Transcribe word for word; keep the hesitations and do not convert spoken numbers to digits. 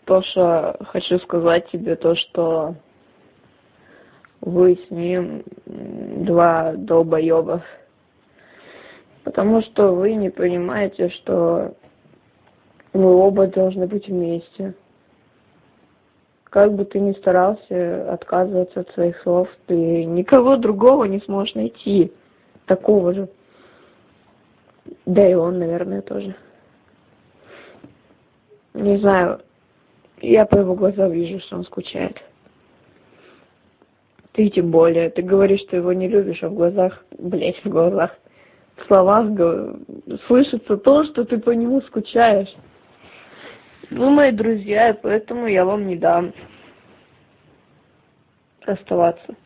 то, что хочу сказать тебе, то, что вы с ним два долбоеба. Потому что вы не понимаете, что вы оба должны быть вместе. Как бы ты ни старался отказываться от своих слов, ты никого другого не сможешь найти. Такого же. Да и он, наверное, тоже. Не знаю. Я по его глазам вижу, что он скучает. Ты тем более. Ты говоришь, что его не любишь, а в глазах, блять, в глазах, в словах слышится то, что ты по нему скучаешь. Вы мои друзья, и поэтому я вам не дам расставаться.